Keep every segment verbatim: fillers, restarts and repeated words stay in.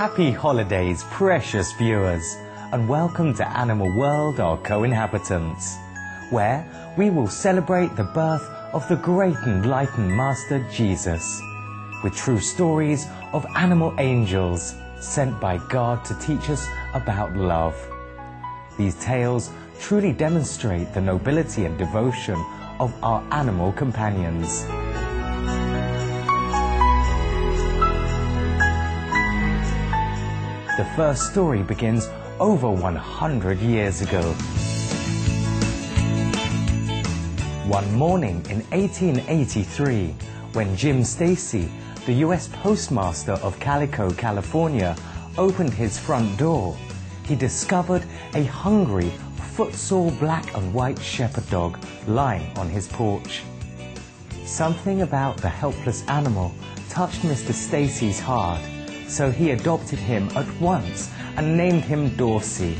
Happy holidays, precious viewers, and welcome to Animal World, our co-inhabitants, where we will celebrate the birth of the great enlightened Master Jesus, with true stories of animal angels sent by God to teach us about love. These tales truly demonstrate the nobility and devotion of our animal companions. The first story begins over one hundred years ago. One morning in eighteen eighty-three, when Jim Stacy, the U S postmaster of Calico, California, opened his front door, he discovered a hungry, footsore black and white shepherd dog lying on his porch. Something about the helpless animal touched Mister Stacy's heart, so he adopted him at once and named him Dorsey.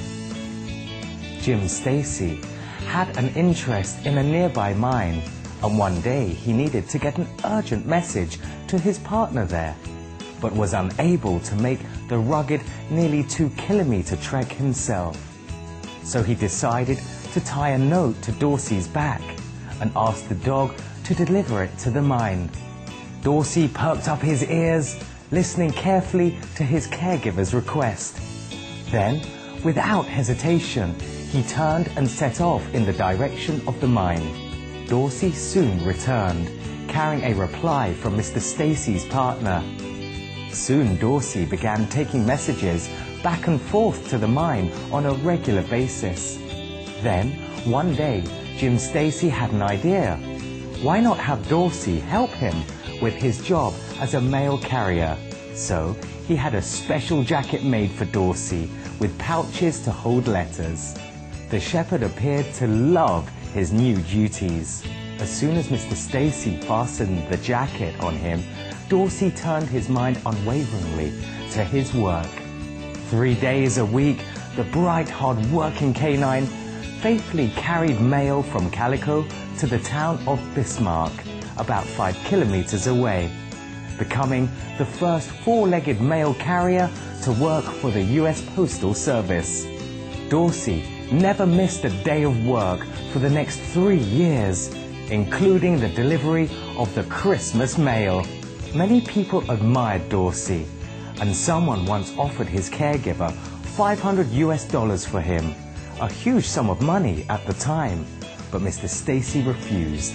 Jim Stacy had an interest in a nearby mine, and one day he needed to get an urgent message to his partner there, but was unable to make the rugged, nearly two kilometer trek himself. So he decided to tie a note to Dorsey's back and asked the dog to deliver it to the mine. Dorsey perked up his ears, listening carefully to his caregiver's request. Then, without hesitation, he turned and set off in the direction of the mine. Dorsey soon returned, carrying a reply from Mister Stacy's partner. Soon Dorsey began taking messages back and forth to the mine on a regular basis. Then, one day, Jim Stacy had an idea. Why not have Dorsey help him with his job as a mail carrier? So, he had a special jacket made for Dorsey with pouches to hold letters. The shepherd appeared to love his new duties. As soon as Mister Stacy fastened the jacket on him, Dorsey turned his mind unwaveringly to his work. Three days a week, the bright, hard-working canine faithfully carried mail from Calico to the town of Bismarck, about five kilometers away, becoming the first four-legged mail carrier to work for the U S Postal Service. Dorsey never missed a day of work for the next three years, including the delivery of the Christmas mail. Many people admired Dorsey, and someone once offered his caregiver five hundred U S dollars for him, a huge sum of money at the time, but Mister Stacy refused.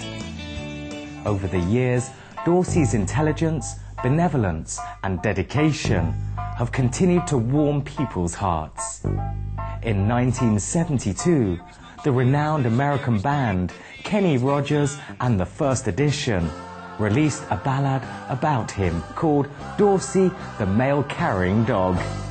Over the years, Dorsey's intelligence, benevolence, and dedication have continued to warm people's hearts. In nineteen seventy-two, the renowned American band Kenny Rogers and the First Edition released a ballad about him called Dorsey the Mail-Carrying Dog.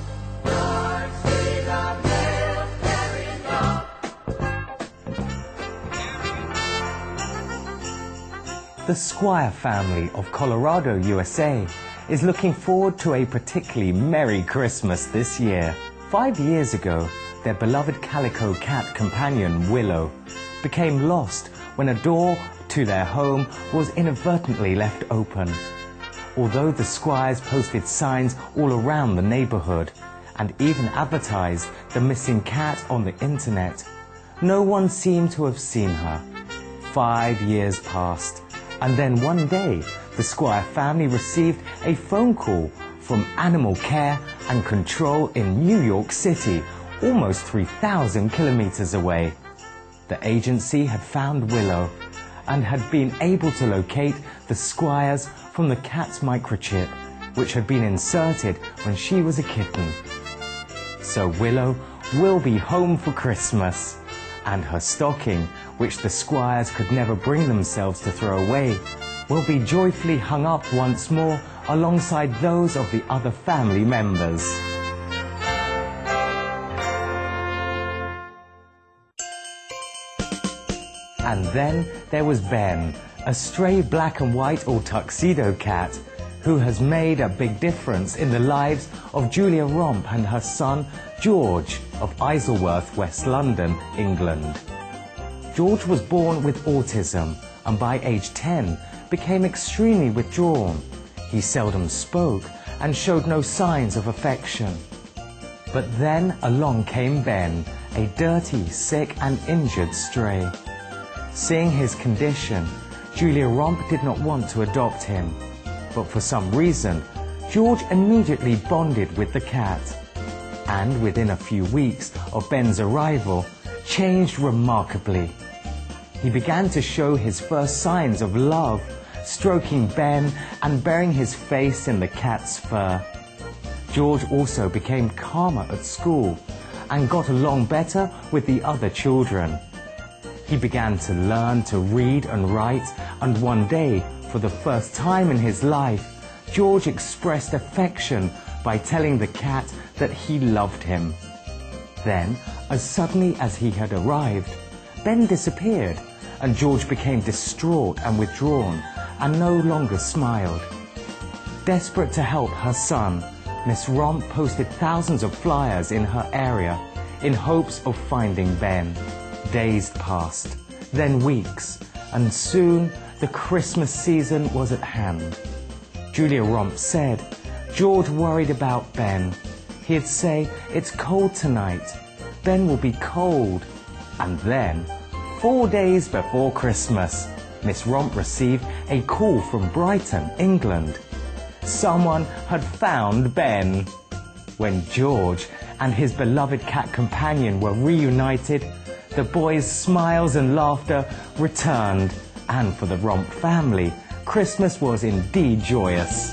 The Squire family of Colorado, U S A, is looking forward to a particularly Merry Christmas this year. Five years ago, their beloved calico cat companion, Willow, became lost when a door to their home was inadvertently left open. Although the Squires posted signs all around the neighborhood and even advertised the missing cat on the internet, no one seemed to have seen her. Five years passed, and then one day, the Squire family received a phone call from Animal Care and Control in New York City, almost three thousand kilometers away. The agency had found Willow and had been able to locate the Squires from the cat's microchip, which had been inserted when she was a kitten. So Willow will be home for Christmas, and her stocking, which the Squires could never bring themselves to throw away, will be joyfully hung up once more alongside those of the other family members. And then there was Ben, a stray black and white or tuxedo cat, who has made a big difference in the lives of Julia Romp and her son George of Isleworth, West London, England. George was born with autism and by age ten became extremely withdrawn. He seldom spoke and showed no signs of affection. But then along came Ben, a dirty, sick and injured stray. Seeing his condition, Julia Romp did not want to adopt him. But for some reason, George immediately bonded with the cat. And within a few weeks of Ben's arrival, changed remarkably. He began to show his first signs of love, stroking Ben and burying his face in the cat's fur. George also became calmer at school and got along better with the other children. He began to learn to read and write, and one day, for the first time in his life, George expressed affection by telling the cat that he loved him. Then, as suddenly as he had arrived, Ben disappeared, and George became distraught and withdrawn, and no longer smiled. Desperate to help her son, Miss Romp posted thousands of flyers in her area in hopes of finding Ben. Days passed, then weeks, and soon the Christmas season was at hand. Julia Romp said George worried about Ben. He'd say, "It's cold tonight. Ben will be cold." And then, four days before Christmas, Miss Romp received a call from Brighton, England. Someone had found Ben. When George and his beloved cat companion were reunited, the boys' smiles and laughter returned, and for the Romp family, Christmas was indeed joyous.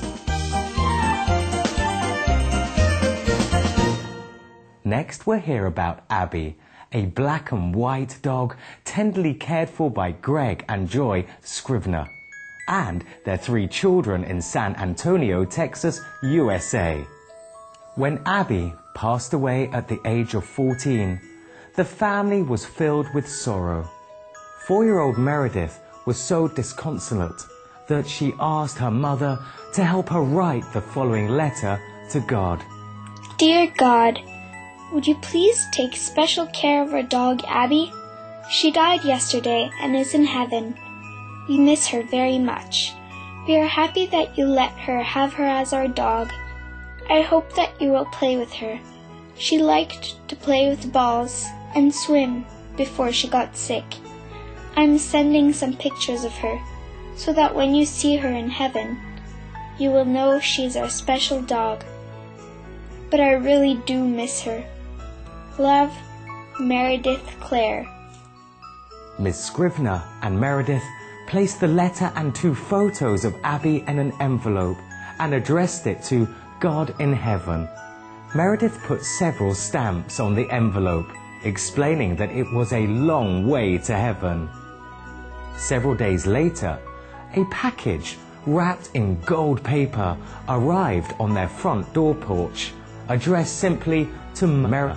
Next we'll hear about Abby, a black and white dog tenderly cared for by Greg and Joy Scrivener, and their three children in San Antonio, Texas, U S A. When Abby passed away at the age of fourteen, the family was filled with sorrow. Four-year-old Meredith was so disconsolate that she asked her mother to help her write the following letter to God. Dear God, would you please take special care of our dog Abby? She died yesterday and is in heaven. We miss her very much. We are happy that you let her have her as our dog. I hope that you will play with her. She liked to play with balls and swim before she got sick. I'm sending some pictures of her so that when you see her in heaven, you will know she's our special dog. But I really do miss her. Love, Meredith Clare. Miss Scrivener and Meredith placed the letter and two photos of Abby in an envelope and addressed it to God in Heaven. Meredith put several stamps on the envelope, explaining that it was a long way to heaven. Several days later, a package wrapped in gold paper arrived on their front door porch, addressed simply to Meredith.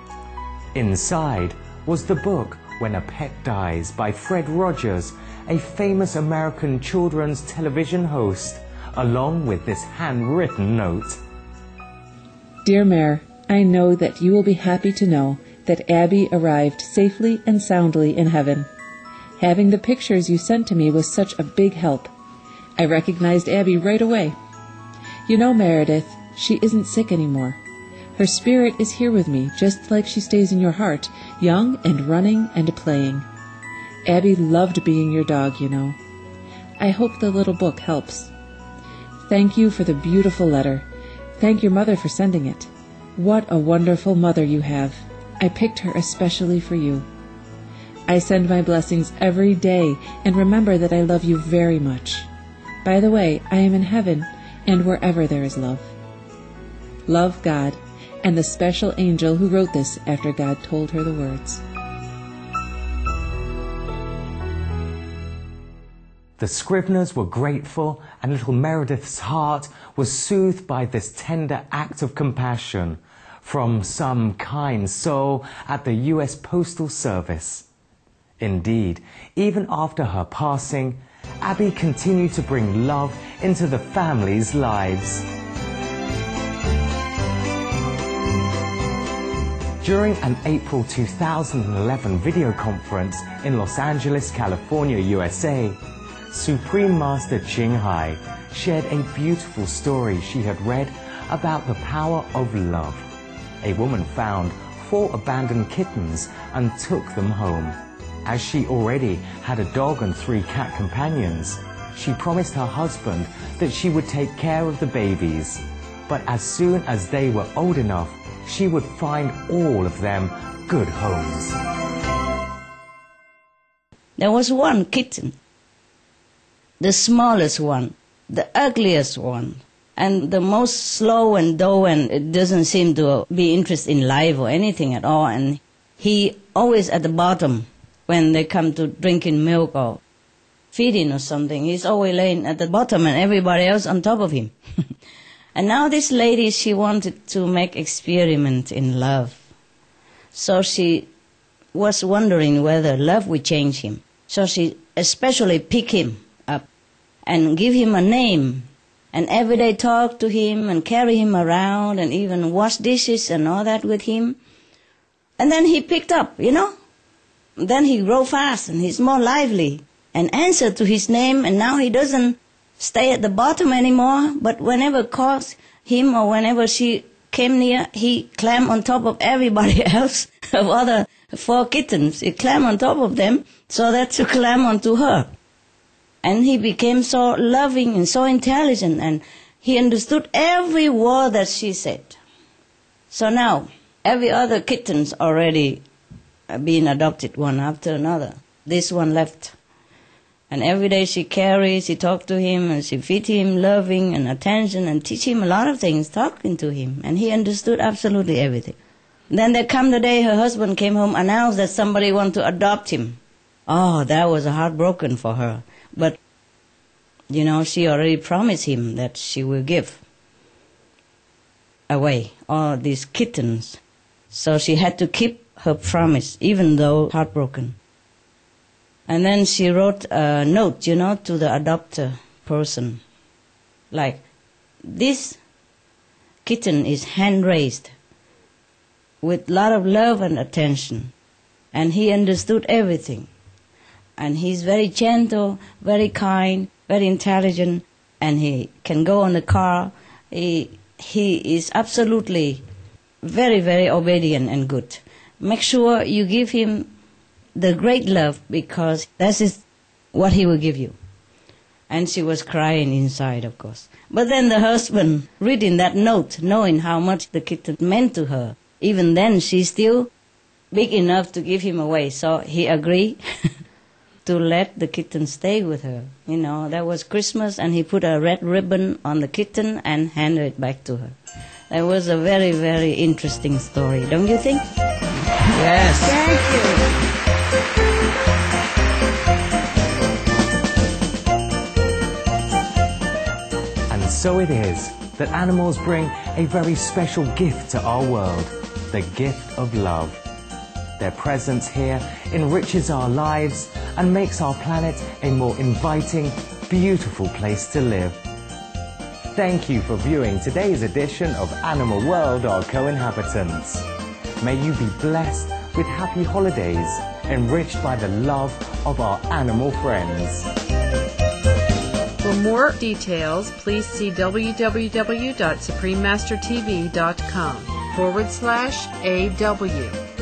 Inside was the book When a Pet Dies by Fred Rogers, a famous American children's television host, along with this handwritten note. Dear Mare, I know that you will be happy to know that Abby arrived safely and soundly in heaven. Having the pictures you sent to me was such a big help. I recognized Abby right away. You know, Meredith, she isn't sick anymore. Her spirit is here with me, just like she stays in your heart, young and running and playing. Abby loved being your dog, you know. I hope the little book helps. Thank you for the beautiful letter. Thank your mother for sending it. What a wonderful mother you have. I picked her especially for you. I send my blessings every day and remember that I love you very much. By the way, I am in heaven and wherever there is love. Love, God, and the special angel who wrote this after God told her the words. The Scriveners were grateful, and little Meredith's heart was soothed by this tender act of compassion from some kind soul at the U S Postal Service. Indeed, even after her passing, Abby continued to bring love into the family's lives. During an April two thousand eleven video conference in Los Angeles, California, U S A, Supreme Master Ching Hai shared a beautiful story she had read about the power of love. A woman found four abandoned kittens and took them home. As she already had a dog and three cat companions, she promised her husband that she would take care of the babies. But as soon as they were old enough, she would find all of them good homes. There was one kitten, the smallest one, the ugliest one, and the most slow and dull, and it doesn't seem to be interested in life or anything at all. And he always at the bottom when they come to drinking milk or feeding or something. He's always laying at the bottom and everybody else on top of him. And now this lady, she wanted to make experiment in love. So she was wondering whether love would change him. So she especially picked him up and give him a name, and every day talk to him and carry him around and even wash dishes and all that with him. And then he picked up, you know. Then he grew fast and he's more lively and answered to his name, and now he doesn't stay at the bottom anymore, but whenever calls him or whenever she came near, he climbed on top of everybody else, of other four kittens. He climbed on top of them so that to climb onto her. And he became so loving and so intelligent, and he understood every word that she said. So now, every other kitten's already being adopted one after another. This one left. And every day she carries, she talks to him, and she feeds him loving and attention and teach him a lot of things, talking to him. And he understood absolutely everything. Then there come the day her husband came home, announced that somebody wanted to adopt him. Oh, that was heartbroken for her. But, you know, she already promised him that she will give away all these kittens. So she had to keep her promise, even though heartbroken. And then she wrote a note, you know, to the adopter person. Like, this kitten is hand-raised with a lot of love and attention. And he understood everything. And he's very gentle, very kind, very intelligent, and he can go on the car. He, he is absolutely very, very obedient and good. Make sure you give him the great love, because that is what he will give you. And she was crying inside, of course. But then the husband, reading that note, knowing how much the kitten meant to her, even then she's still big enough to give him away. So he agreed to let the kitten stay with her. You know, that was Christmas, and he put a red ribbon on the kitten and handed it back to her. That was a very, very interesting story, don't you think? Yes. Thank you. And so it is that animals bring a very special gift to our world, the gift of love. Their presence here enriches our lives and makes our planet a more inviting, beautiful place to live. Thank you for viewing today's edition of Animal World, our co-inhabitants. May you be blessed with happy holidays, enriched by the love of our animal friends. For more details, please see www.suprememastertv.com forward slash AW.